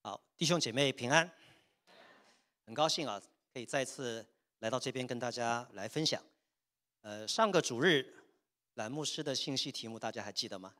好，弟兄姐妹平安，很高兴啊，可以再次来到这边跟大家来分享。上个主日蓝牧师的信息题目大家还记得吗？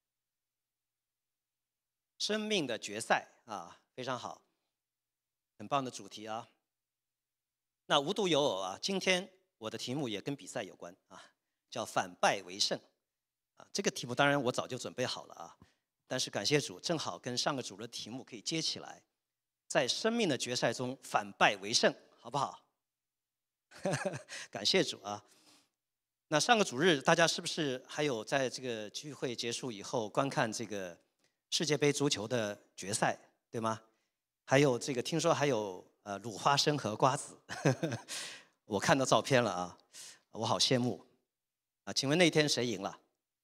生命的决赛啊，非常好，很棒的主题啊。那无独有偶啊，今天我的题目也跟比赛有关啊，叫反败为胜啊。这个题目当然我早就准备好了啊，但是感谢主，正好跟上个主日的题目可以接起来。在生命的决赛中反败为胜，好不好？感谢主啊！那上个主日大家是不是还有在这个聚会结束以后观看这个世界杯足球的决赛，对吗？还有这个听说还有卤花生和瓜子，我看到照片了啊，我好羡慕啊！请问那天谁赢了？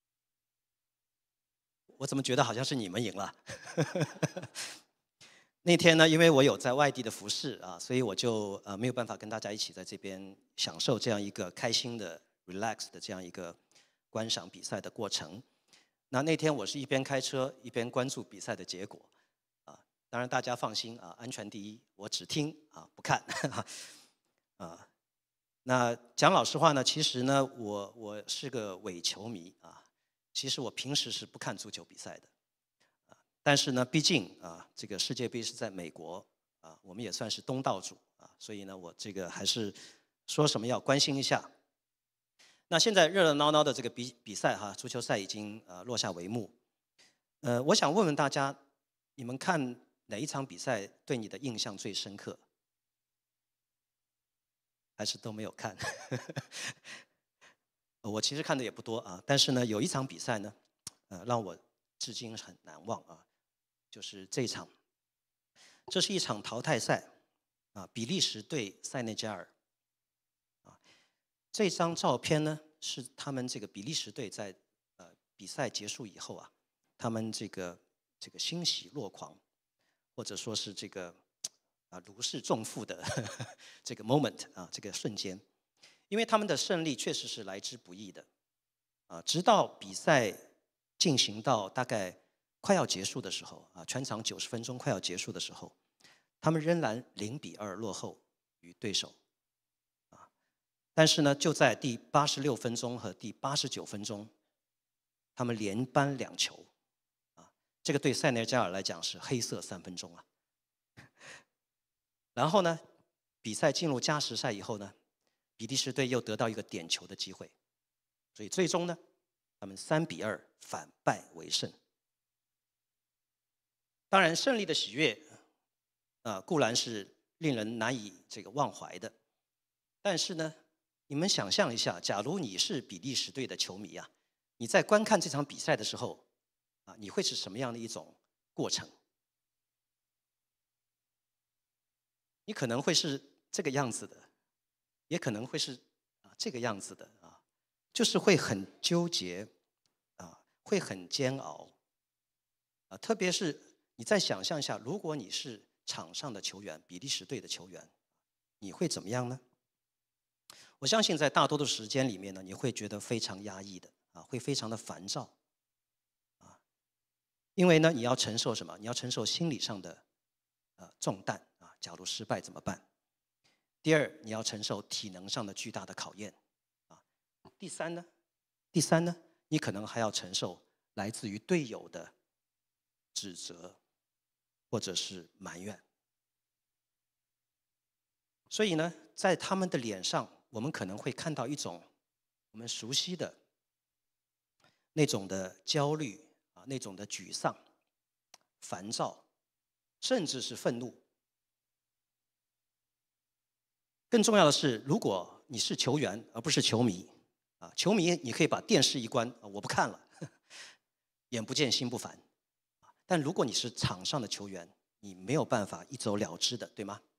我怎么觉得好像是你们赢了？那天呢，因为我有在外地的服侍啊，所以我就没有办法跟大家一起在这边享受这样一个开心的、relax 的这样一个观赏比赛的过程。那天我是一边开车一边关注比赛的结果啊。当然大家放心啊，安全第一，我只听啊不看啊。那讲老实话呢，其实呢我是个伪球迷啊，其实我平时是不看足球比赛的。但是呢，毕竟啊，这个世界杯是在美国啊，我们也算是东道主啊，所以呢，我这个还是说什么要关心一下。那现在热热闹闹的这个比赛哈，足球赛已经落下帷幕。我想问问大家，你们看哪一场比赛对你的印象最深刻？还是都没有看？我其实看的也不多啊，但是呢，有一场比赛呢，让我至今很难忘啊。就是这一场，这是一场淘汰赛啊，比利时对塞内加尔啊。这张照片呢是他们这个比利时队在比赛结束以后啊，他们这个欣喜若狂，或者说是这个如释重负的这个 moment 啊，这个瞬间，因为他们的胜利确实是来之不易的啊，直到比赛进行到大概快要结束的时候啊，全场90分钟快要结束的时候，他们仍然0-2落后于对手啊。但是呢，就在第86分钟和第89分钟，他们连扳2球啊，这个对塞内加尔来讲是黑色3分钟啊。然后呢，比赛进入加时赛以后呢，比利时队又得到一个点球的机会，所以最终呢，他们3-2反败为胜。当然，胜利的喜悦固然是令人难以这个忘怀的，但是呢，你们想象一下，假如你是比利时队的球迷啊，你在观看这场比赛的时候啊，你会是什么样的一种过程？你可能会是这个样子的，也可能会是这个样子的啊，就是会很纠结啊，会很煎熬啊，特别是你再想象一下，如果你是场上的球员，比利时队的球员，你会怎么样呢？我相信在大多的时间里面呢，你会觉得非常压抑的啊，会非常的烦躁啊，因为呢，你要承受什么？你要承受心理上的重担啊，假如失败怎么办？第二，你要承受体能上的巨大的考验啊。第三呢，你可能还要承受来自于队友的指责或者是埋怨。所以呢，在他们的脸上，我们可能会看到一种我们熟悉的那种的焦虑啊，那种的沮丧、烦躁，甚至是愤怒。更重要的是，如果你是球员而不是球迷啊，球迷你可以把电视一关，我不看了，眼不见心不烦。但如果你是场上的球员，你没有办法一走了之的，对吗？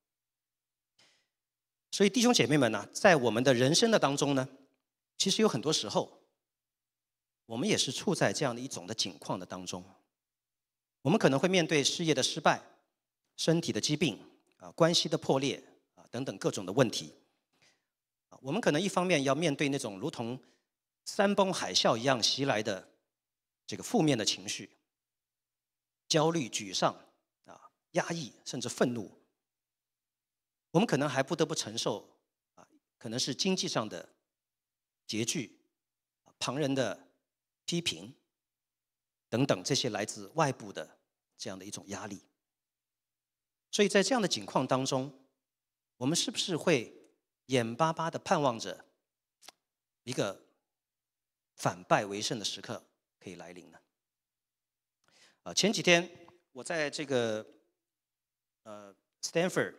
所以弟兄姐妹们呢，在我们的人生的当中呢，其实有很多时候，我们也是处在这样的一种的境况的当中。我们可能会面对事业的失败、身体的疾病啊、关系的破裂啊等等各种的问题。我们可能一方面要面对那种如同山崩海啸一样袭来的这个负面的情绪，焦虑、沮丧啊， 压抑，甚至愤怒。我们可能还不得不承受可能是经济上的拮据、旁人的批评等等这些来自外部的这样的一种压力。所以在这样的境况当中，我们是不是会眼巴巴地盼望着一个反败为胜的时刻可以来临呢？前几天我在这个Stanford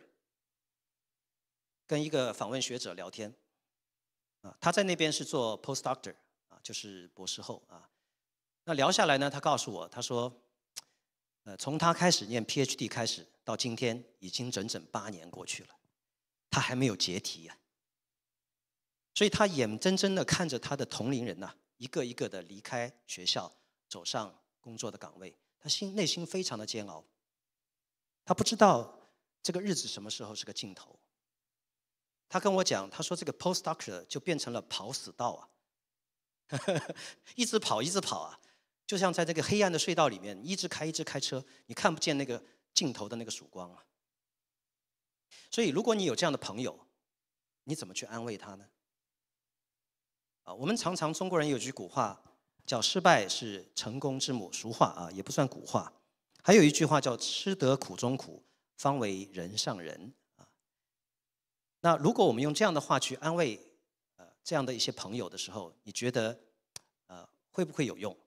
跟一个访问学者聊天，他在那边是做 postdoctor 就是博士后啊。那聊下来呢，他告诉我，他说，从他开始念 PhD 开始到今天，已经整整8年过去了，他还没有解题啊。所以他眼睁睁地看着他的同龄人一个一个的离开学校，走上工作的岗位，他内心非常的煎熬。他不知道这个日子什么时候是个尽头。他跟我讲，他说这个 postdoctor 就变成了跑死道啊，一直跑一直跑啊，就像在这个黑暗的隧道里面一直开车，你看不见那个尽头的那个曙光啊。所以如果你有这样的朋友，你怎么去安慰他呢？我们常常中国人有句古话叫失败是成功之母，俗话也不算古话。还有一句话叫吃得苦中苦，方为人上人。那如果我们用这样的话去安慰这样的一些朋友的时候，你觉得会不会有用？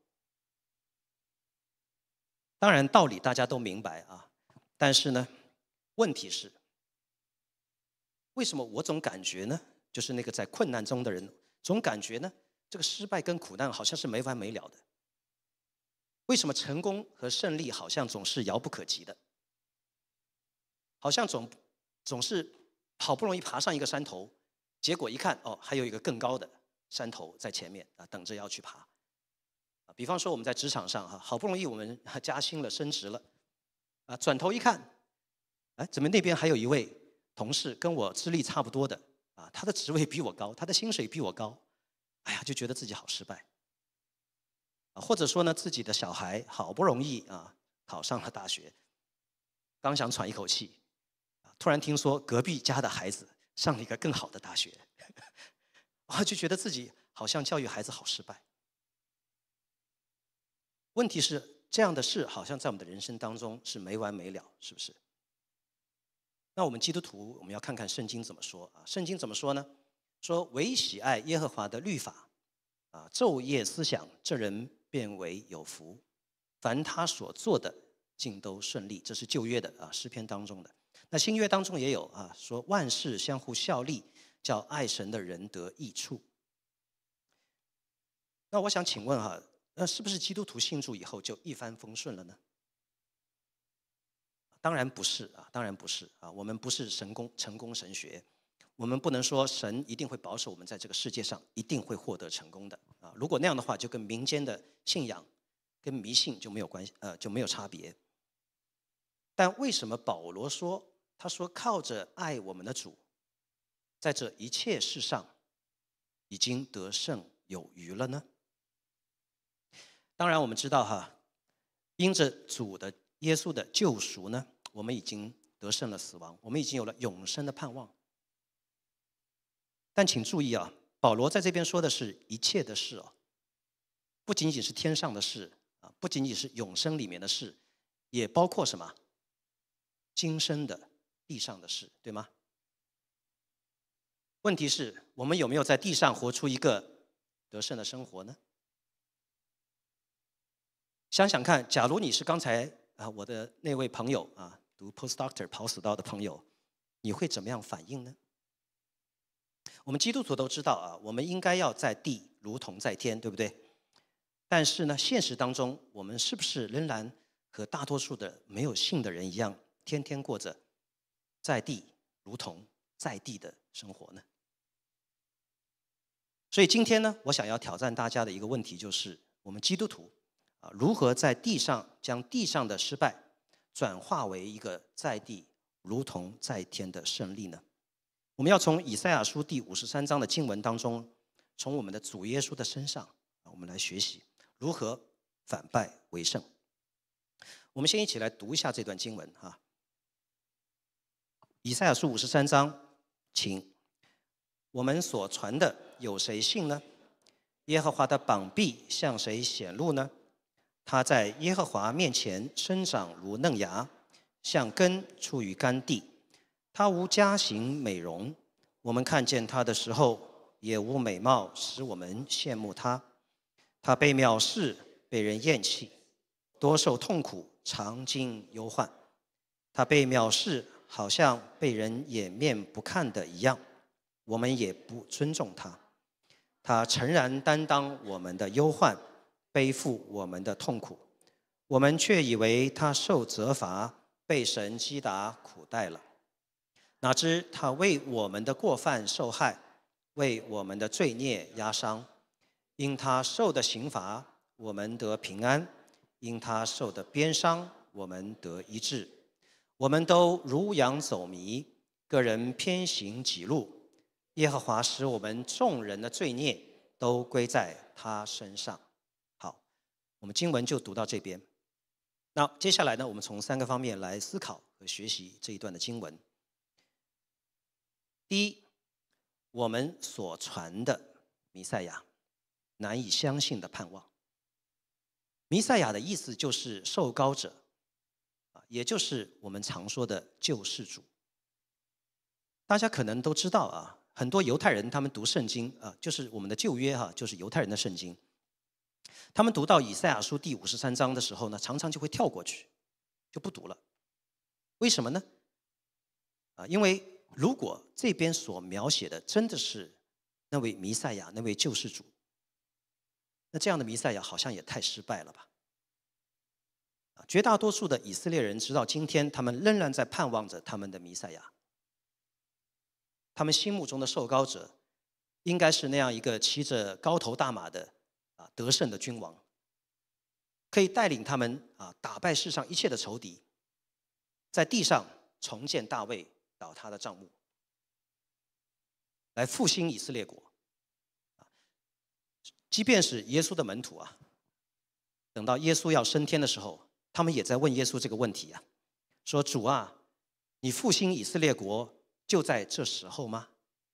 当然道理大家都明白但是呢，问题是为什么我总感觉呢，就是那个在困难中的人总感觉呢，这个失败跟苦难好像是没完没了的。为什么成功和胜利好像总是遥不可及的？好像总是好不容易爬上一个山头，结果一看还有一个更高的山头在前面等着要去爬。比方说我们在职场上好不容易我们加薪了升职了转头一看，怎么那边还有一位同事跟我资历差不多的他的职位比我高，他的薪水比我高，就觉得自己好失败。或者说呢，自己的小孩好不容易考上了大学，刚想喘一口气，突然听说隔壁家的孩子上了一个更好的大学，就觉得自己好像教育孩子好失败。问题是这样的事好像在我们的人生当中是没完没了，是不是？那我们基督徒，我们要看看圣经怎么说圣经怎么说呢？说唯喜爱耶和华的律法昼夜思想，这人便为有福。凡他所做的，尽都顺利。这是旧约的诗篇当中的。那新约当中也有说万事相互效力，叫爱神的人得益处。那我想请问那是不是基督徒信主以后就一帆风顺了呢？当然不是当然不是我们不是成功神学，我们不能说神一定会保守我们在这个世界上一定会获得成功的如果那样的话，就跟民间的信仰跟迷信就没有关系就没有差别。但为什么保罗说他说靠着爱我们的主，在这一切事上已经得胜有余了呢？当然我们知道因着主的耶稣的救赎呢，我们已经得胜了死亡，我们已经有了永生的盼望。但请注意保罗在这边说的是一切的事不仅仅是天上的事不仅仅是永生里面的事，也包括什么？今生的地上的事，对吗？问题是我们有没有在地上活出一个得胜的生活呢？想想看，假如你是刚才我的那位朋友读 postdoctor 跑死道的朋友，你会怎么样反应呢？我们基督徒都知道我们应该要在地如同在天，对不对？但是呢，现实当中我们是不是仍然和大多数的没有信的人一样，天天过着在地如同在地的生活呢？所以今天呢，我想要挑战大家的一个问题就是，我们基督徒如何在地上将地上的失败转化为一个在地如同在天的胜利呢？我们要从以赛亚书第53章的经文当中，从我们的主耶稣的身上我们来学习如何反败为胜。我们先一起来读一下这段经文以赛亚书53章，请。我们所传的有谁信呢？耶和华的膀臂向谁显露呢？他在耶和华面前生长如嫩芽，像根出于干地。他无佳形美容，我们看见他的时候，也无美貌使我们羡慕他。他被藐视，被人厌弃，多受痛苦，常经忧患。他被藐视，好像被人掩面不看的一样，我们也不尊重他。他诚然担当我们的忧患，背负我们的痛苦，我们却以为他受责罚，被神击打苦待了。哪知他为我们的过犯受害，为我们的罪孽压伤。因他受的刑罚，我们得平安；因他受的鞭伤，我们得医治。我们都如羊走迷，个人偏行己路。耶和华使我们众人的罪孽都归在他身上。好，我们经文就读到这边。那接下来呢，我们从3个方面来思考和学习这一段的经文。第一，我们所传的弥赛亚，难以相信的盼望。弥赛亚的意思就是受膏者，也就是我们常说的救世主。大家可能都知道啊，很多犹太人他们读圣经就是我们的旧约就是犹太人的圣经。他们读到以赛亚书第53章的时候呢，常常就会跳过去，就不读了。为什么呢？因为如果这边所描写的真的是那位弥赛亚，那位救世主，那这样的弥赛亚好像也太失败了吧。绝大多数的以色列人直到今天，他们仍然在盼望着他们的弥赛亚。他们心目中的受膏者应该是那样一个骑着高头大马的得胜的君王，可以带领他们打败世上一切的仇敌，在地上重建大卫倒塌的帐幕，来复兴以色列国。即便是耶稣的门徒等到耶稣要升天的时候，他们也在问耶稣这个问题说主啊，你复兴以色列国就在这时候吗？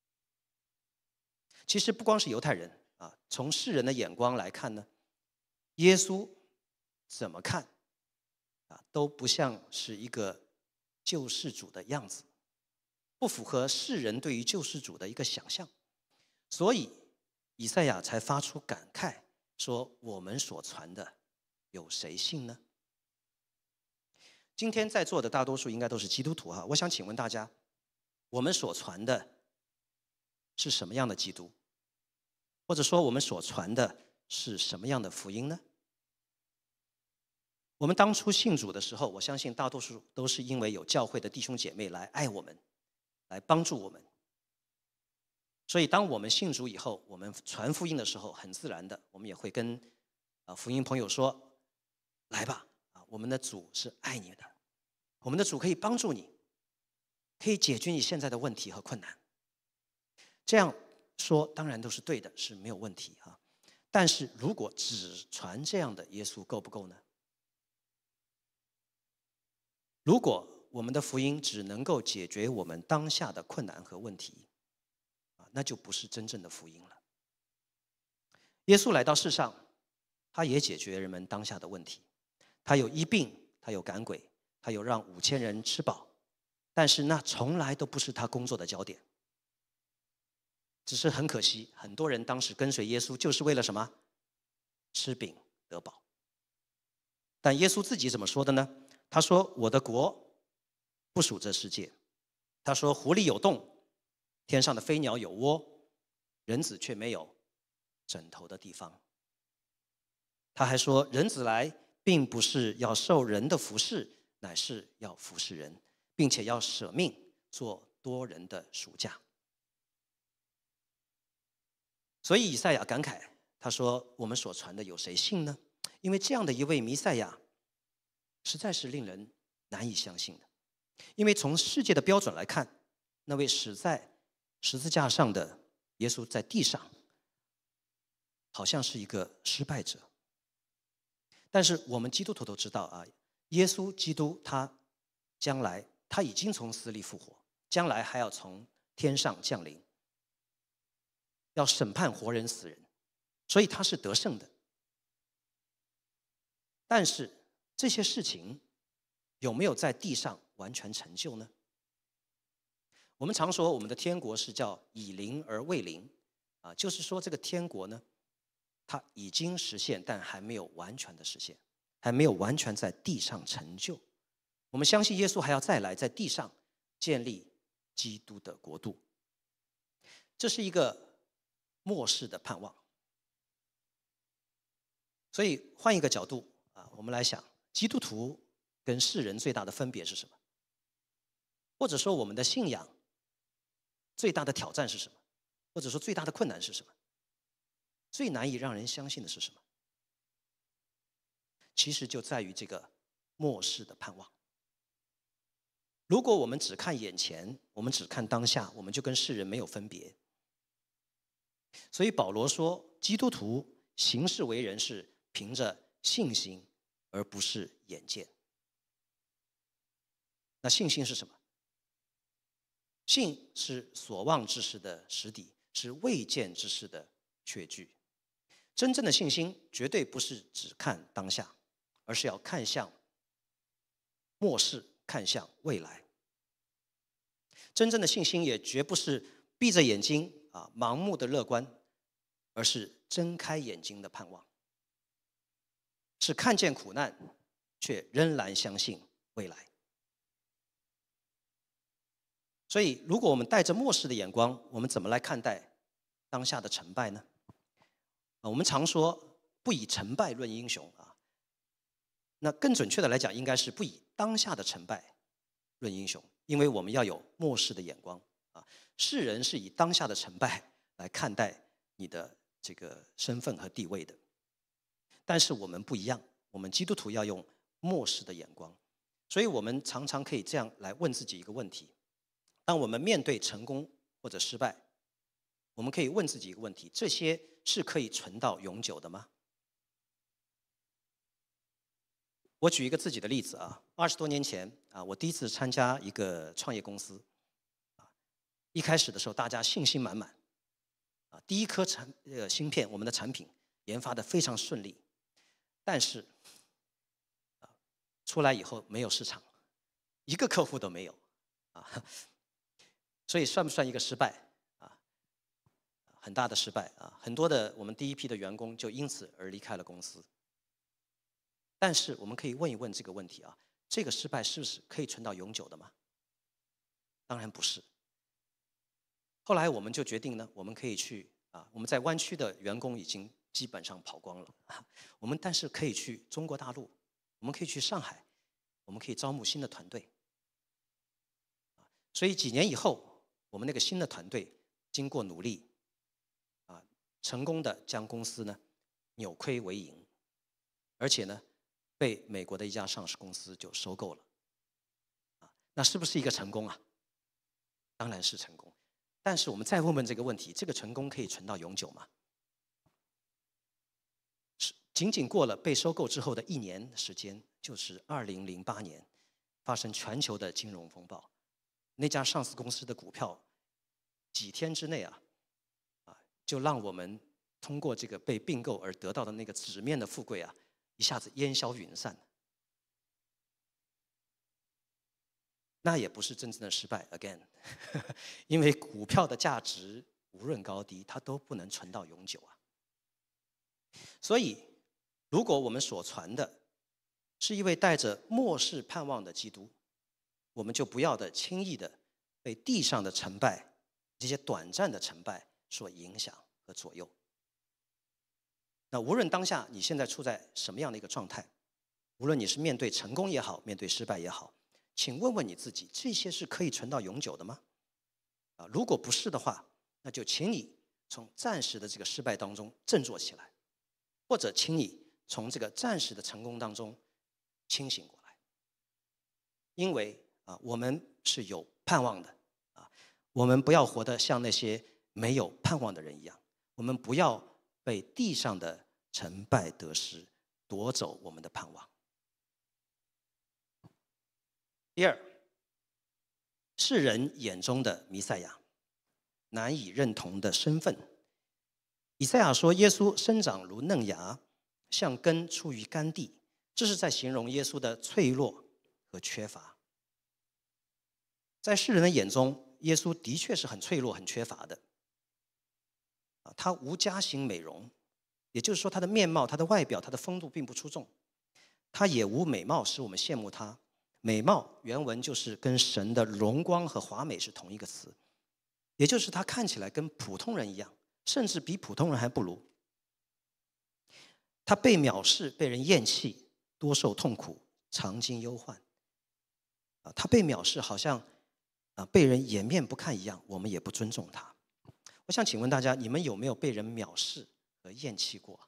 其实不光是犹太人从世人的眼光来看呢，耶稣怎么看都不像是一个救世主的样子，不符合世人对于救世主的一个想象。所以以赛亚才发出感慨说，我们所传的有谁信呢？今天在座的大多数应该都是基督徒我想请问大家，我们所传的是什么样的基督？或者说我们所传的是什么样的福音呢？我们当初信主的时候，我相信大多数都是因为有教会的弟兄姐妹来爱我们，来帮助我们。所以当我们信主以后，我们传福音的时候，很自然的我们也会跟福音朋友说，来吧我们的主是爱你的，我们的主可以帮助你，可以解决你现在的问题和困难。这样说当然都是对的，是没有问题但是如果只传这样的耶稣够不够呢？如果我们的福音只能够解决我们当下的困难和问题那就不是真正的福音了。耶稣来到世上，他也解决人们当下的问题，他有医病，他有赶鬼，他有让5000人吃饱，但是那从来都不是他工作的焦点。只是很可惜，很多人当时跟随耶稣就是为了什么？吃饼得饱。但耶稣自己怎么说的呢？他说，我的国不属这世界。他说，狐狸有洞，天上的飞鸟有窝，人子却没有枕头的地方。他还说，人子来并不是要受人的服侍，乃是要服侍人，并且要舍命做多人的赎价。所以以赛亚感慨，他说，我们所传的有谁信呢？因为这样的一位弥赛亚实在是令人难以相信的。因为从世界的标准来看，那位死在十字架上的耶稣在地上好像是一个失败者。但是我们基督徒都知道耶稣基督他将来他已经从死里复活， 将来还要从天上降临，要审判活人死人，所以他是得胜的。但是这些事情有没有在地上完全成就呢？我们常说我们的天国是叫以临而未临，就是说这个天国呢，它已经实现，但还没有完全的实现，还没有完全在地上成就。我们相信耶稣还要再来，在地上建立基督的国度，这是一个末世的盼望。所以换一个角度我们来想，基督徒跟世人最大的分别是什么？或者说我们的信仰最大的挑战是什么？或者说最大的困难是什么？最难以让人相信的是什么？其实就在于这个末世的盼望。如果我们只看眼前，我们只看当下，我们就跟世人没有分别。所以保罗说，基督徒行事为人是凭着信心，而不是眼见。那信心是什么？信是所望之事的实底，是未见之事的确据。真正的信心绝对不是只看当下，而是要看向末世，看向未来。真正的信心也绝不是闭着眼睛盲目的乐观，而是睁开眼睛的盼望，是看见苦难却仍然相信未来。所以如果我们带着末世的眼光，我们怎么来看待当下的成败呢？我们常说不以成败论英雄那更准确的来讲，应该是不以当下的成败论英雄，因为我们要有末世的眼光世人是以当下的成败来看待你的这个身份和地位的，但是我们不一样，我们基督徒要用末世的眼光。所以我们常常可以这样来问自己一个问题：当我们面对成功或者失败，我们可以问自己一个问题：这些是可以存到永久的吗？我举一个自己的例子20多年前我第一次参加一个创业公司一开始的时候大家信心满满第一颗芯片，我们的产品研发得非常顺利，但是出来以后没有市场，一个客户都没有所以算不算一个失败很大的失败很多的我们第一批的员工就因此而离开了公司。但是我们可以问一问这个问题这个失败是不是可以存到永久的吗？当然不是。后来我们就决定呢，我们可以去我们在湾区的员工已经基本上跑光了我们但是可以去中国大陆，我们可以去上海，我们可以招募新的团队所以几年以后，我们那个新的团队经过努力成功的将公司呢扭亏为盈，而且呢被美国的一家上市公司就收购了那是不是一个成功当然是成功。但是我们再问问这个问题：这个成功可以存到永久吗？仅仅过了被收购之后的1年时间，就是2008年发生全球的金融风暴，那家上市公司的股票几天之内就让我们通过这个被并购而得到的那个纸面的富贵一下子烟消云散。那也不是真正的失败 again 因为股票的价值无论高低，它都不能存到永久所以如果我们所传的是一位带着末世盼望的基督，我们就不要的轻易的被地上的成败，这些短暂的成败所影响和左右。那无论当下你现在处在什么样的一个状态，无论你是面对成功也好，面对失败也好，请问问你自己，这些是可以存到永久的吗？如果不是的话，那就请你从暂时的这个失败当中振作起来，或者请你从这个暂时的成功当中清醒过来。因为我们是有盼望的我们不要活得像那些没有盼望的人一样，我们不要被地上的成败得失夺走我们的盼望。第二， 世人眼中的弥赛亚，难以认同的身份。以赛亚说，耶稣生长如嫩芽，像根出于干地，这是在形容耶稣的脆弱和缺乏。在世人的眼中，耶稣的确是很脆弱、很缺乏的。他无佳形美容，也就是说，他的面貌、他的外表、他的风度并不出众。他也无美貌使我们羡慕他。美貌原文就是跟神的荣光和华美是同一个词，也就是他看起来跟普通人一样，甚至比普通人还不如。他被藐视，被人厌弃，多受痛苦，常经忧患。他被藐视，好像被人掩面不看一样，我们也不尊重他。我想请问大家，你们有没有被人藐视和厌弃过？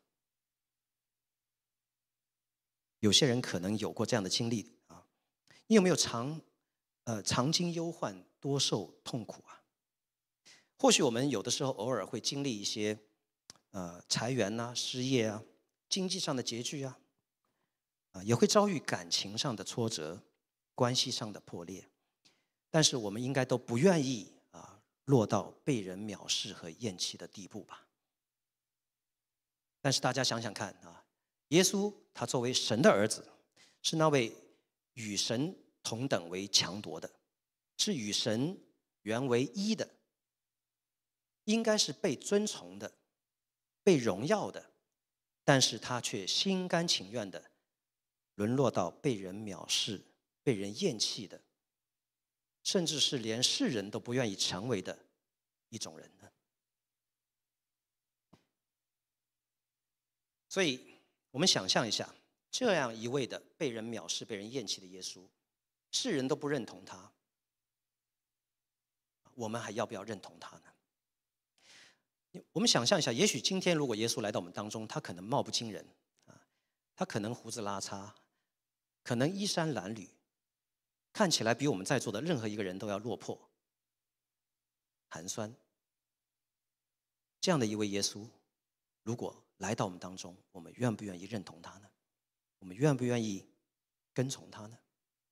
有些人可能有过这样的经历啊。你有没有常经忧患，多受痛苦啊？或许我们有的时候偶尔会经历一些裁员啊、失业啊、经济上的拮据啊，也会遭遇感情上的挫折、关系上的破裂。但是我们应该都不愿意落到被人藐视和厌弃的地步吧？但是大家想想看啊，耶稣他作为神的儿子，是那位与神同等为强夺的，是与神原为一的，应该是被尊崇的、被荣耀的，但是他却心甘情愿的沦落到被人藐视、被人厌弃的，甚至是连世人都不愿意成为的一种人呢？所以我们想象一下，这样一位的被人藐视、被人厌弃的耶稣，世人都不认同他，我们还要不要认同他呢？我们想象一下，也许今天如果耶稣来到我们当中，他可能貌不惊人他可能胡子拉碴，可能衣衫褴褛，看起来比我们在座的任何一个人都要落魄、寒酸。这样的一位耶稣，如果来到我们当中，我们愿不愿意认同他呢？我们愿不愿意跟从他呢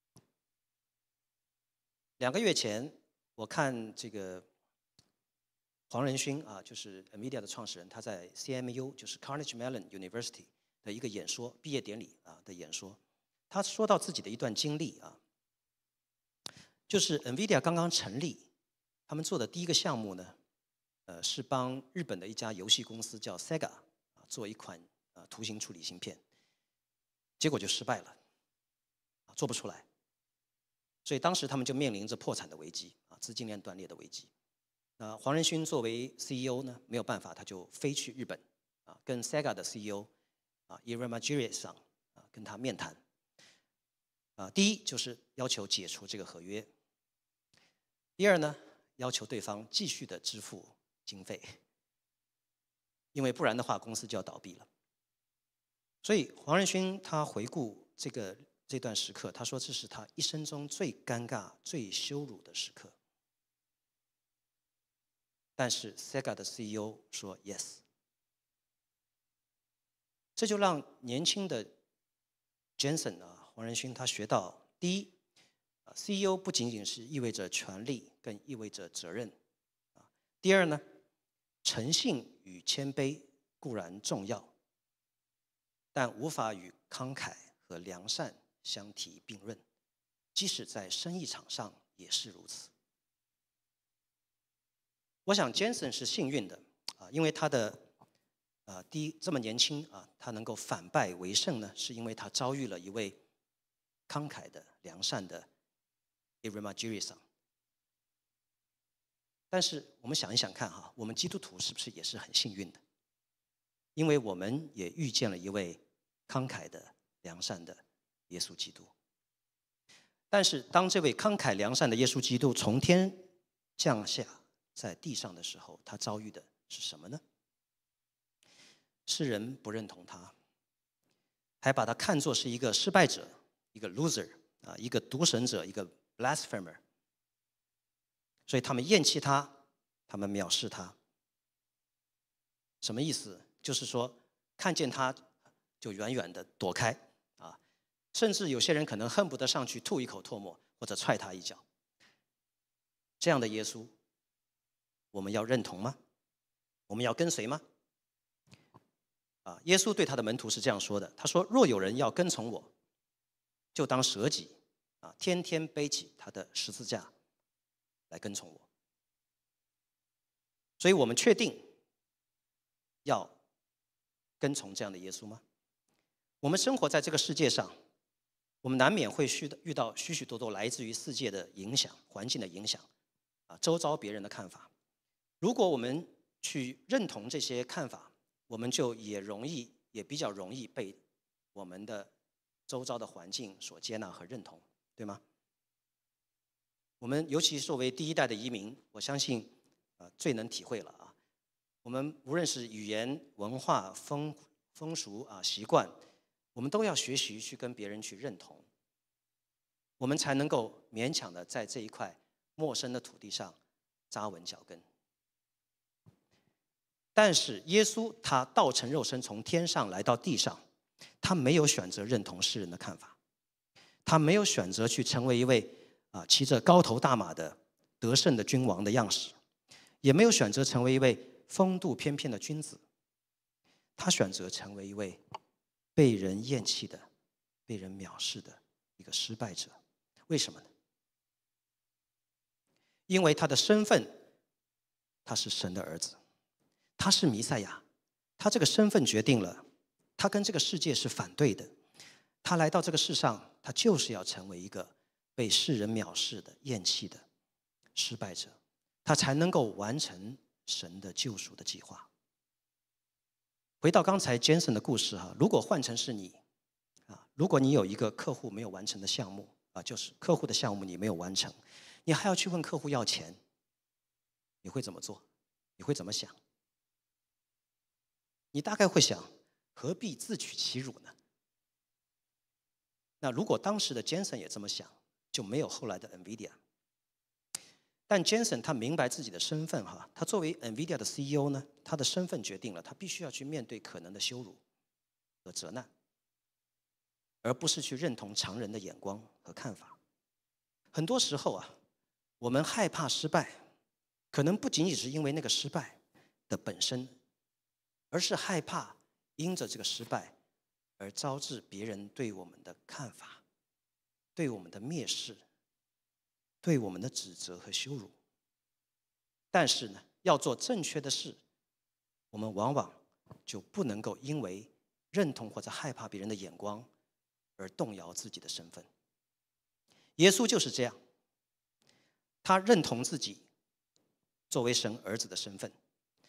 ？2个月前，我看这个黄仁勋就是 NVIDIA 的创始人，他在 CMU， 就是 Carnegie Mellon University 的一个演说，毕业典礼的演说，他说到自己的一段经历就是 NVIDIA 刚刚成立，他们做的第一个项目呢，是帮日本的一家游戏公司叫 Sega 做一款图形处理芯片，结果就失败了，做不出来，所以当时他们就面临着破产的危机资金链断裂的危机。黄仁勋作为 CEO 呢，没有办法，他就飞去日本跟 Sega 的 CEO Irimajiri 跟他面谈。第一就是要求解除这个合约，第二呢，要求对方继续的支付经费，因为不然的话公司就要倒闭了。所以黄仁勋他回顾这段时刻，他说这是他一生中最尴尬、最羞辱的时刻。但是 Sega 的 CEO 说 yes， 这就让年轻的 Jensen 黄仁勋他学到，第一，CEO 不仅仅是意味着权力，更意味着责任。第二呢，诚信与谦卑固然重要，但无法与慷慨和良善相提并论，即使在生意场上也是如此。我想 Jensen 是幸运的因为他的第一这么年轻他能够反败为胜呢，是因为他遭遇了一位慷慨的、良善的 Irimajiri。但是我们想一想看我们基督徒是不是也是很幸运的？因为我们也遇见了一位慷慨的、良善的耶稣基督。但是当这位慷慨良善的耶稣基督从天降下在地上的时候，他遭遇的是什么呢？世人不认同他，还把他看作是一个失败者，一个 loser 一个毒神者，一个 blasphemer。所以他们厌弃他，他们藐视他。什么意思？就是说看见他就远远的躲开甚至有些人可能恨不得上去吐一口唾沫，或者踹他一脚。 这样的耶稣，我们要认同吗？我们要跟随吗？耶稣对他的门徒是这样说的，他说：若有人要跟从我，就当舍己，天天背起他的十字架来跟从我。所以我们确定要跟从这样的耶稣吗？我们生活在这个世界上，我们难免会遇到许许多多来自于世界的影响、环境的影响，周遭别人的看法。如果我们去认同这些看法，我们就也比较容易被我们的周遭的环境所接纳和认同，对吗？我们尤其作为第一代的移民，我相信最能体会了啊。我们无论是语言、文化、风俗习惯，我们都要学习去跟别人去认同，我们才能够勉强的在这一块陌生的土地上扎稳脚跟。但是耶稣他道成肉身，从天上来到地上，他没有选择认同世人的看法，他没有选择去成为一位骑着高头大马的得胜的君王的样式，也没有选择成为一位风度翩翩的君子，他选择成为一位被人厌弃的、被人藐视的一个失败者。为什么呢？因为他的身份，他是神的儿子，他是弥赛亚，他这个身份决定了他跟这个世界是反对的，他来到这个世上，他就是要成为一个被世人藐视的、厌弃的失败者，他才能够完成神的救赎的计划。回到刚才 Jensen 的故事如果换成是你如果你有一个客户没有完成的项目就是客户的项目你没有完成，你还要去问客户要钱，你会怎么做？你会怎么想？你大概会想，何必自取其辱呢？那如果当时的 Jensen 也这么想，就没有后来的 NVIDIA。但 Jensen 他明白自己的身份他作为 NVIDIA 的 CEO 呢，他的身份决定了他必须要去面对可能的羞辱和责难，而不是去认同常人的眼光和看法。很多时候我们害怕失败，可能不仅仅是因为那个失败的本身，而是害怕因着这个失败而招致别人对我们的看法、对我们的蔑视、对我们的指责和羞辱。但是呢，要做正确的事，我们往往就不能够因为认同或者害怕别人的眼光而动摇自己的身份。耶稣就是这样，他认同自己作为神儿子的身份，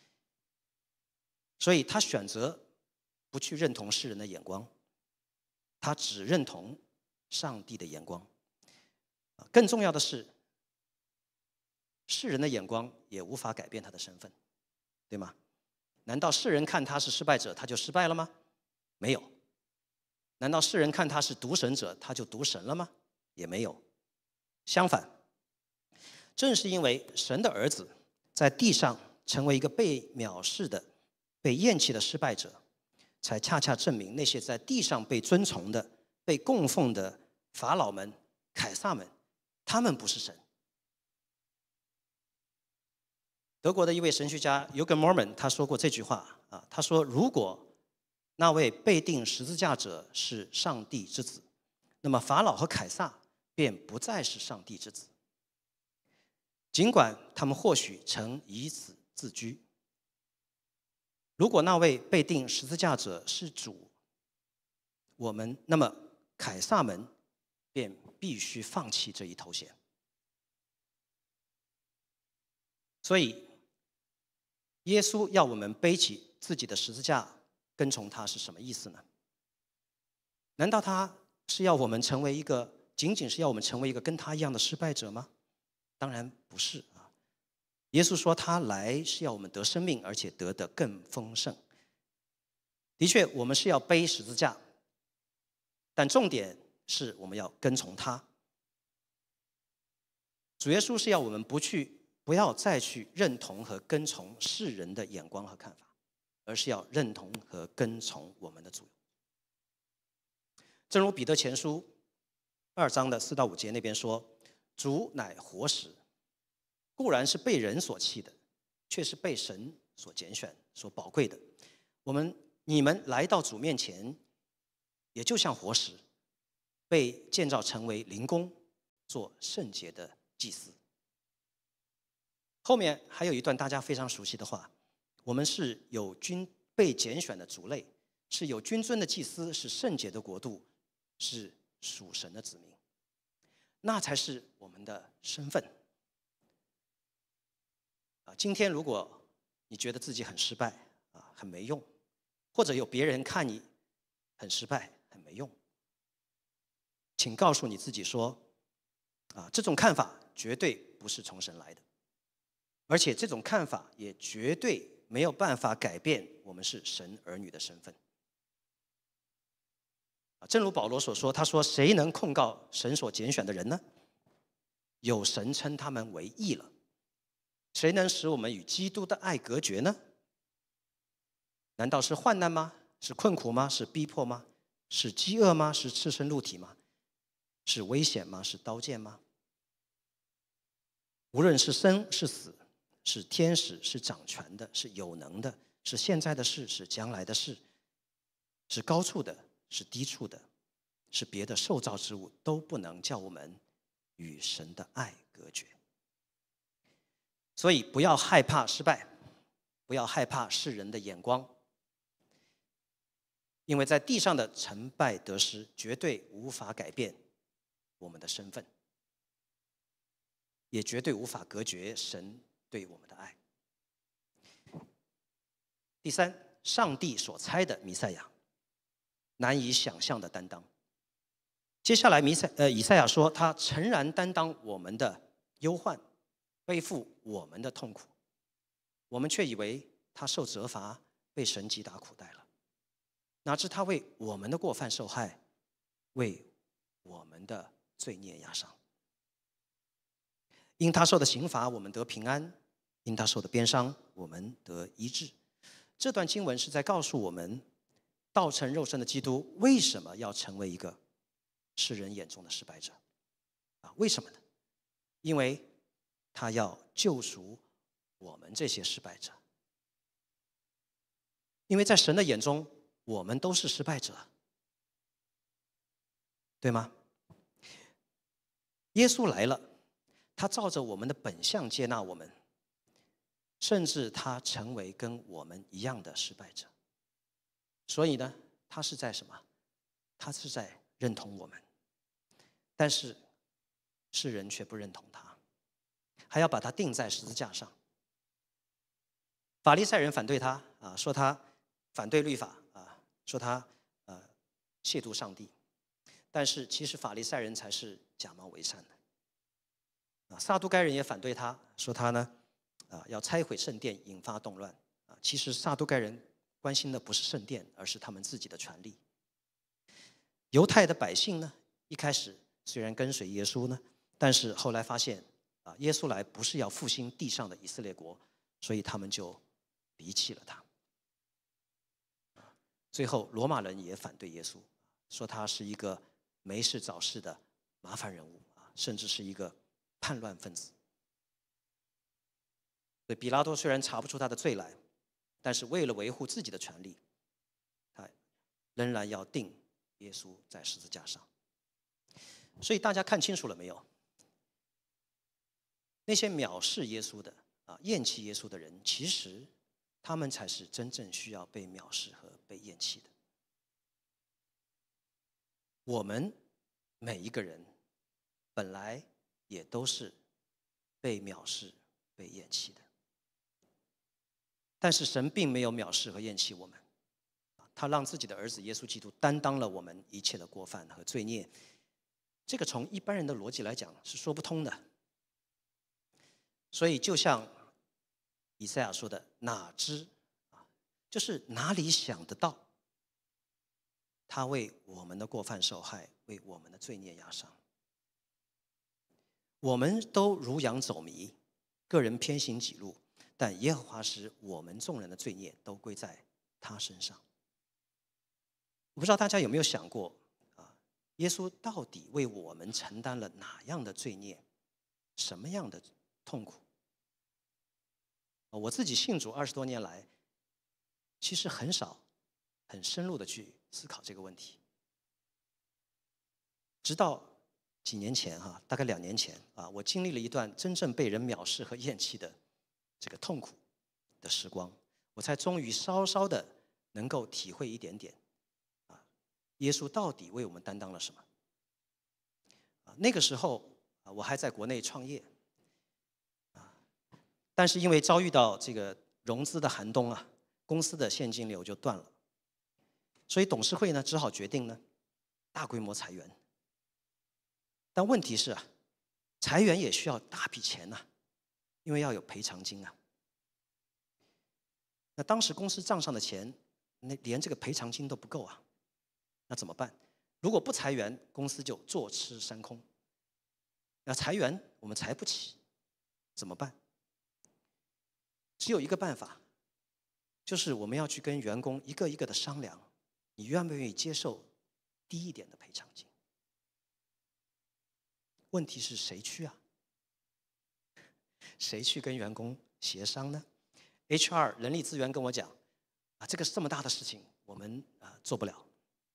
所以他选择不去认同世人的眼光，他只认同上帝的眼光。更重要的是，世人的眼光也无法改变他的身份，对吗？难道世人看他是失败者，他就失败了吗？没有。难道世人看他是独神者，他就独神了吗？也没有。相反，正是因为神的儿子在地上成为一个被藐视的、被厌弃的失败者，才恰恰证明那些在地上被尊崇的、被供奉的法老们、凯撒们，他们不是神。德国的一位神学家 Jürgen Moltmann 他说过这句话他说：如果那位被钉十字架者是上帝之子，那么法老和凯撒便不再是上帝之子，尽管他们或许曾以此自居。如果那位被钉十字架者是主，那么凯撒们便必须放弃这一头衔。所以耶稣要我们背起自己的十字架跟从他是什么意思呢？难道他是要我们成为仅仅是要我们成为一个跟他一样的失败者吗？当然不是耶稣说他来是要我们得生命，而且得的更丰盛。的确，我们是要背十字架，但重点是我们要跟从他。主耶稣是要我们不要再去认同和跟从世人的眼光和看法，而是要认同和跟从我们的主。正如彼得前书2章的4到5节那边说：主乃活石， 固然是被人所弃的，却是被神所拣选、所宝贵的。你们来到主面前，也就像活石，被建造成为灵宫，做圣洁的祭司。后面还有一段大家非常熟悉的话：我们是被拣选的族类，是有君尊的祭司，是圣洁的国度，是属神的子民。那才是我们的身份。今天如果你觉得自己很失败很没用，或者有别人看你很失败很没用，请告诉你自己说这种看法绝对不是从神来的，而且这种看法也绝对没有办法改变我们是神儿女的身份。正如保罗所说，他说：谁能控告神所拣选的人呢？有神称他们为义了。谁能使我们与基督的爱隔绝呢？难道是患难吗？是困苦吗？是逼迫吗？是饥饿吗？是赤身露体吗？是危险吗？是刀剑吗？无论是生是死，是天使，是掌权的，是有能的，是现在的事，是将来的事，是高处的，是低处的，是别的受造之物，都不能叫我们与神的爱隔绝。所以不要害怕失败，不要害怕世人的眼光，因为在地上的成败得失绝对无法改变我们的身份，也绝对无法隔绝神对我们的爱。第三，上帝所差的弥赛亚，难以想象的担当。接下来以赛亚说，他诚然担当我们的忧患，背负我们的痛苦，我们却以为他受责罚，被神击打苦待了。哪知他为我们的过犯受害，为我们的罪孽压伤。因他受的刑罚，我们得平安；因他受的鞭伤，我们得医治。这段经文是在告诉我们，道成肉身的基督为什么要成为一个世人眼中的失败者为什么呢？因为他要救赎我们这些失败者。因为在神的眼中，我们都是失败者，对吗？耶稣来了，他照着我们的本相接纳我们，甚至他成为跟我们一样的失败者。所以呢，他是在什么？他是在认同我们，但是世人却不认同他，还要把他钉在十字架上。法利赛人反对他说他反对律法说他亵渎上帝。但是其实法利赛人才是假冒为善的撒都该人也反对他，说他呢要拆毁圣殿，引发动乱其实撒都该人关心的不是圣殿，而是他们自己的权利。犹太的百姓呢，一开始虽然跟随耶稣呢，但是后来发现耶稣来不是要复兴地上的以色列国，所以他们就离弃了他。最后罗马人也反对耶稣，说他是一个没事找事的麻烦人物甚至是一个叛乱分子。所以比拉多虽然查不出他的罪来，但是为了维护自己的权利，他仍然要钉耶稣在十字架上。所以大家看清楚了没有？那些藐视耶稣的厌弃耶稣的人，其实他们才是真正需要被藐视和被厌弃的。我们每一个人本来也都是被藐视、被厌弃的，但是神并没有藐视和厌弃我们，他让自己的儿子耶稣基督担当了我们一切的过犯和罪孽。这个从一般人的逻辑来讲是说不通的。所以就像以赛亚说的，哪知就是哪里想得到他为我们的过犯受害，为我们的罪孽压伤。我们都如羊走迷，个人偏行己路，但耶和华使我们众人的罪孽都归在他身上。我不知道大家有没有想过耶稣到底为我们承担了哪样的罪孽，什么样的痛苦， 我自己信主20多年来，其实很少很深入的去思考这个问题。直到几年前大概2年前我经历了一段真正被人藐视和厌弃的这个痛苦的时光，我才终于稍稍的能够体会一点点耶稣到底为我们担当了什么。那个时候我还在国内创业但是因为遭遇到这个融资的寒冬公司的现金流就断了，所以董事会呢只好决定呢大规模裁员。但问题是裁员也需要大笔钱因为要有赔偿金那当时公司账上的钱连这个赔偿金都不够那怎么办？如果不裁员，公司就坐吃山空。要裁员，我们裁不起，怎么办？只有一个办法，就是我们要去跟员工一个一个的商量，你愿不愿意接受低一点的赔偿金？问题是谁去谁去跟员工协商呢？ HR 人力资源跟我讲这个是这么大的事情，我们做不了，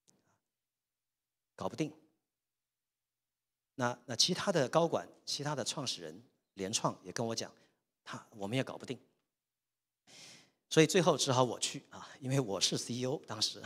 搞不定。那其他的高管、其他的创始人，联创也跟我讲，我们也搞不定。所以最后只好我去因为我是 CEO 当时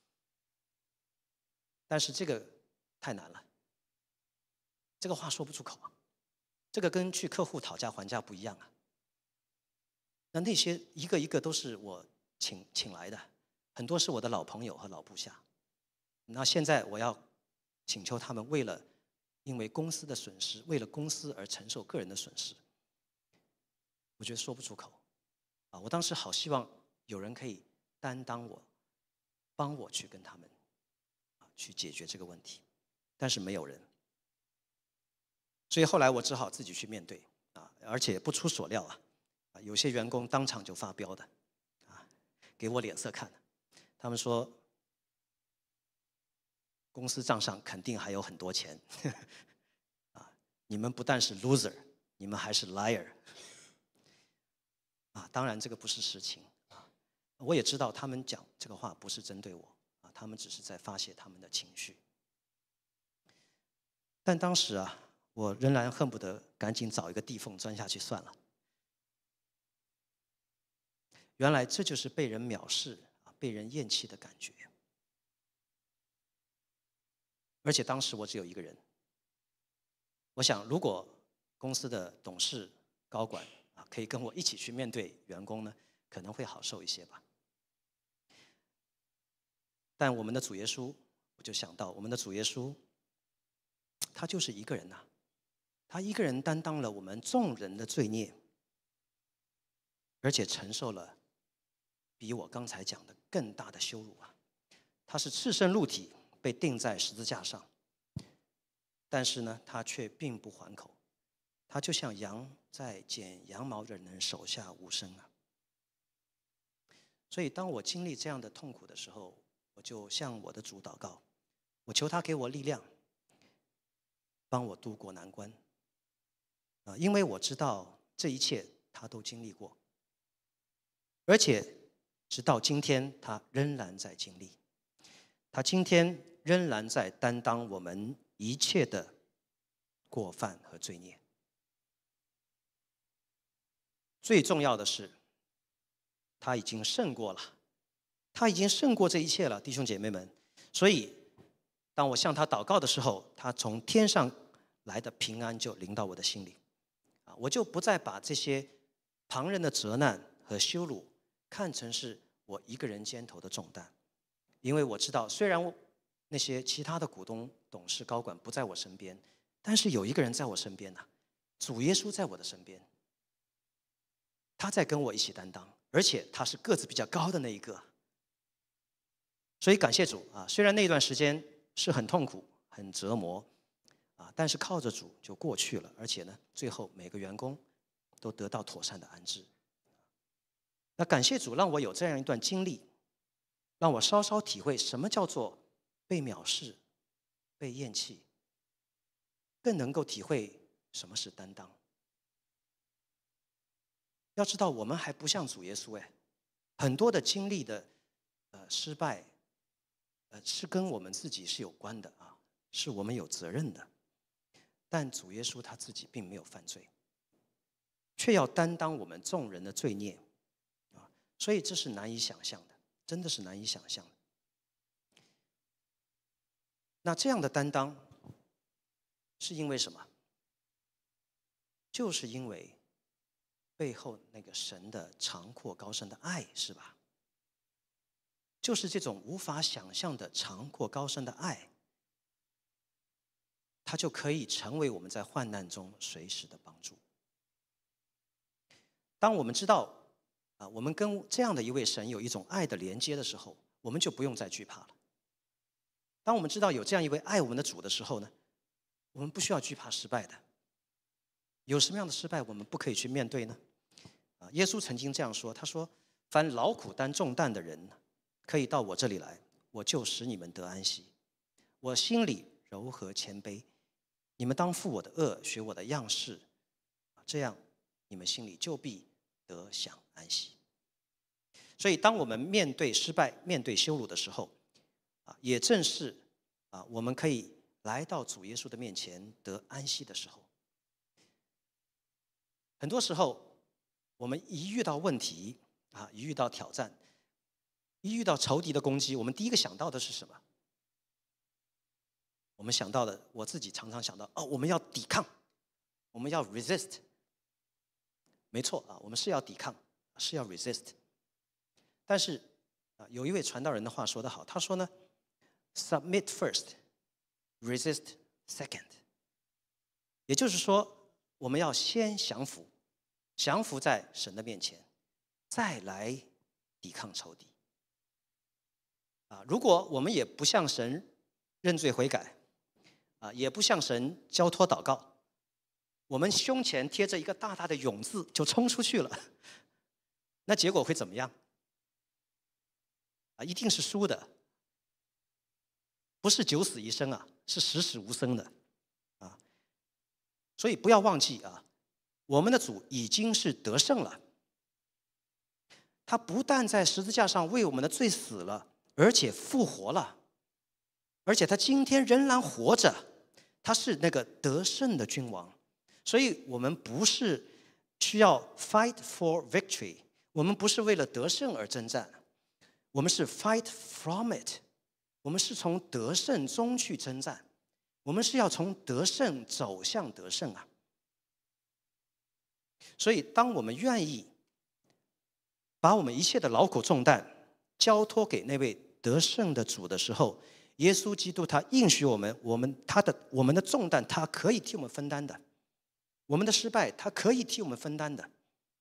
但是这个太难了，这个话说不出口这个跟去客户讨价还价不一样那些一个一个都是我请来的，很多是我的老朋友和老部下。那现在我要请求他们因为公司的损失，为了公司而承受个人的损失，我觉得说不出口我当时好希望有人可以担当帮我去跟他们去解决这个问题，但是没有人。所以后来我只好自己去面对而且不出所料有些员工当场就发飙的给我脸色看他们说公司账上肯定还有很多钱你们不但是 loser， 你们还是 liar。当然这个不是实情我也知道他们讲这个话不是针对我他们只是在发泄他们的情绪。但当时我仍然恨不得赶紧找一个地缝钻下去算了。原来这就是被人藐视被人厌弃的感觉。而且当时我只有一个人，我想如果公司的董事高管可以跟我一起去面对员工呢，可能会好受一些吧。但我们的主耶稣，我就想到我们的主耶稣他就是一个人他一个人担当了我们众人的罪孽，而且承受了比我刚才讲的更大的羞辱他是赤身露体被钉在十字架上，但是呢他却并不还口，他就像羊在剪羊毛的人手下无声所以当我经历这样的痛苦的时候，我就向我的主祷告，我求他给我力量，帮我渡过难关因为我知道这一切他都经历过，而且直到今天他仍然在经历，他今天仍然在担当我们一切的过犯和罪孽。最重要的是他已经胜过了，他已经胜过这一切了，弟兄姐妹们。所以当我向他祷告的时候，他从天上来的平安就临到我的心里我就不再把这些旁人的责难和羞辱看成是我一个人肩头的重担，因为我知道虽然那些其他的股东、董事、高管不在我身边，但是有一个人在我身边主耶稣在我的身边，他在跟我一起担当，而且他是个子比较高的那一个。所以感谢主虽然那段时间是很痛苦、很折磨但是靠着主就过去了，而且呢，最后每个员工都得到妥善的安置。那感谢主让我有这样一段经历，让我稍稍体会什么叫做被藐视、被厌弃，更能够体会什么是担当。 要知道，我们还不像主耶稣很多的经历的失败，是跟我们自己是有关的啊，是我们有责任的。但主耶稣他自己并没有犯罪，却要担当我们众人的罪孽啊，所以这是难以想象的，真的是难以想象的。那这样的担当是因为什么？就是因为背后那个神的长阔高深的爱，是吧？就是这种无法想象的长阔高深的爱，它就可以成为我们在患难中随时的帮助。当我们知道我们跟这样的一位神有一种爱的连接的时候，我们就不用再惧怕了。当我们知道有这样一位爱我们的主的时候呢，我们不需要惧怕失败的。有什么样的失败我们不可以去面对呢？耶稣曾经这样说，他说：凡劳苦担重担的人，可以到我这里来，我就使你们得安息。我心里柔和谦卑，你们当负我的恶，学我的样式，这样你们心里就必得享安息。所以当我们面对失败、面对羞辱的时候，也正是我们可以来到主耶稣的面前得安息的时候。很多时候我们一遇到问题一遇到挑战，一遇到仇敌的攻击，我们第一个想到的是什么？我们想到的，我自己常常想到我们要抵抗，我们要 resist。 没错我们是要抵抗，是要 resist。 但是有一位传道人的话说得好，他说呢 submit first, resist second。 也就是说，我们要先降服，降服在神的面前，再来抵抗仇敌。如果我们也不向神认罪悔改也不向神交托祷告，我们胸前贴着一个大大的勇字就冲出去了，那结果会怎么样？一定是输的，不是九死一生是十死无生的所以不要忘记我们的主已经是得胜了，他不但在十字架上为我们的罪死了，而且复活了，而且他今天仍然活着，他是那个得胜的君王。所以我们不是需要 fight for victory， 我们不是为了得胜而征战，我们是 fight from it， 我们是从得胜中去征战，我们是要从得胜走向得胜所以当我们愿意把我们一切的劳苦重担交托给那位得胜的主的时候，耶稣基督他应许我们，我们的重担他可以替我们分担的，我们的失败他可以替我们分担的。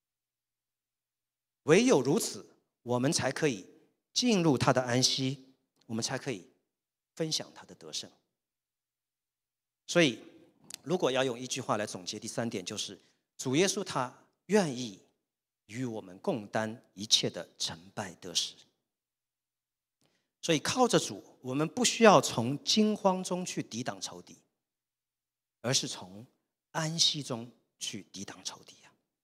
唯有如此，我们才可以进入他的安息，我们才可以分享他的得胜。所以如果要用一句话来总结第三点，就是主耶稣他愿意与我们共担一切的成败得失。所以靠着主，我们不需要从惊慌中去抵挡仇敌，而是从安息中去抵挡仇敌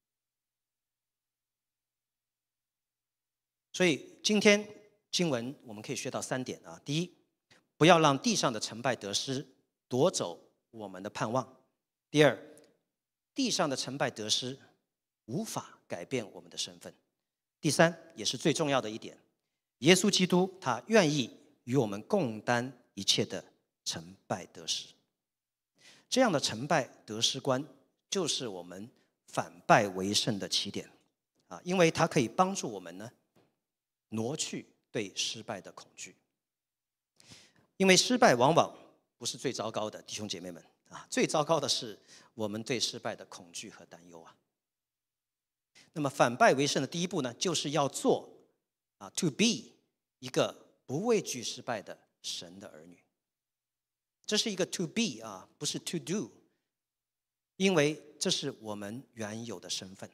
所以今天经文我们可以学到3点第一，不要让地上的成败得失夺走我们的盼望；第二，地上的成败得失无法改变我们的身份；第三，也是最重要的一点，耶稣基督他愿意与我们共担一切的成败得失。这样的成败得失观就是我们反败为胜的起点因为它可以帮助我们呢挪去对失败的恐惧。因为失败往往不是最糟糕的，弟兄姐妹们最糟糕的是我们对失败的恐惧和担忧那么反败为胜的第一步呢，就是要做to be 一个不畏惧失败的神的儿女。这是一个 to be 不是 to do， 因为这是我们原有的身份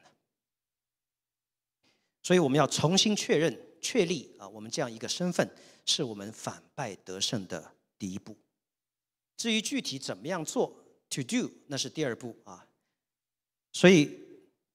所以我们要重新确立我们这样一个身份，是我们反败得胜的第一步。至于具体怎么样做 to do， 那是第二步所以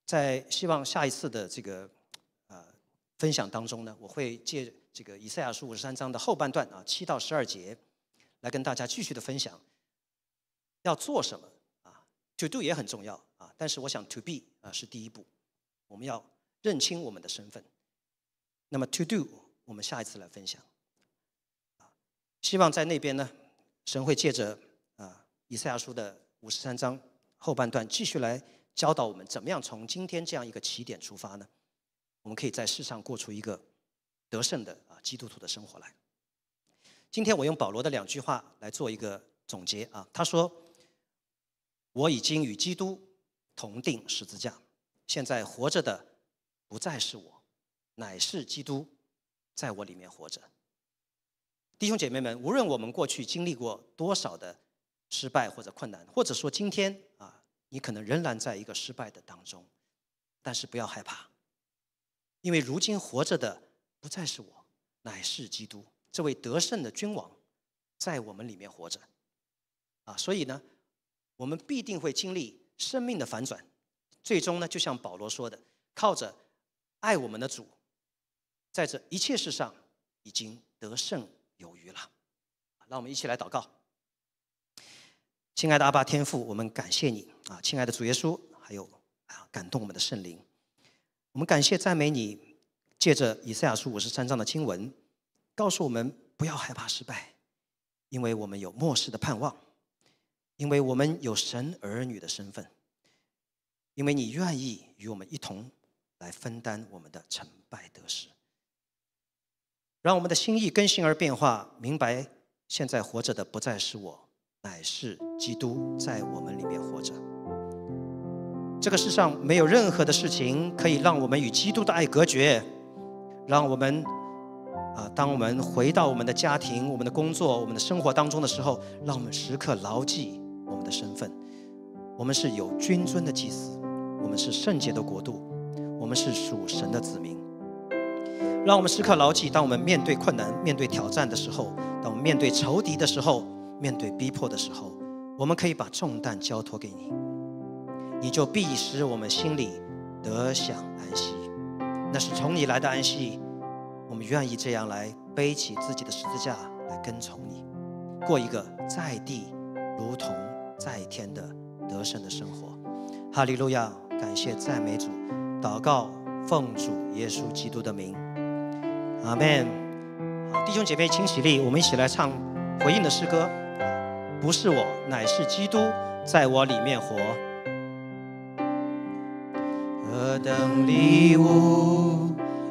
在希望下一次的这个分享当中呢，我会借这个以赛亚书53章的后半段7到12节，来跟大家继续的分享要做什么，to do 也很重要但是我想 to be 是第一步，我们要认清我们的身份。那么 to do 我们下一次来分享。希望在那边呢，神会借着以赛亚书的53章后半段继续来教导我们怎么样从今天这样一个起点出发呢？我们可以在世上过出一个得胜的基督徒的生活来。今天我用保罗的2句话来做一个总结他说：“我已经与基督同定十字架，现在活着的不再是我，乃是基督在我里面活着。”弟兄姐妹们，无论我们过去经历过多少的失败或者困难，或者说今天你可能仍然在一个失败的当中，但是不要害怕，因为如今活着的不再是我，乃是基督，这位得胜的君王在我们里面活着所以呢，我们必定会经历生命的反转，最终呢，就像保罗说的，靠着爱我们的主，在这一切事上已经得胜有余了。让我们一起来祷告。亲爱的阿爸天父，我们感谢你亲爱的主耶稣，还有感动我们的圣灵，我们感谢赞美你，借着以赛亚书53章的经文，告诉我们不要害怕失败，因为我们有末世的盼望，因为我们有神儿女的身份，因为你愿意与我们一同来分担我们的成败得失，让我们的心意更新而变化，明白现在活着的不再是我，乃是基督在我们里面活着。这个世上没有任何的事情可以让我们与基督的爱隔绝，让我们当我们回到我们的家庭、我们的工作、我们的生活当中的时候，让我们时刻牢记我们的身份。我们是有君尊的祭司，我们是圣洁的国度，我们是属神的子民。让我们时刻牢记，当我们面对困难、面对挑战的时候，当我们面对仇敌的时候，面对逼迫的时候，我们可以把重担交托给你，你就必使我们心里得享安息。那是从你来的安息，我们愿意这样来背起自己的十字架来跟从你，过一个在地如同在天的得胜的生活。哈利路亚！感谢赞美主，祷告奉主耶稣基督的名，阿们。好，弟兄姐妹请起立，我们一起来唱回应的诗歌。不是我，乃是基督在我里面活。何等礼物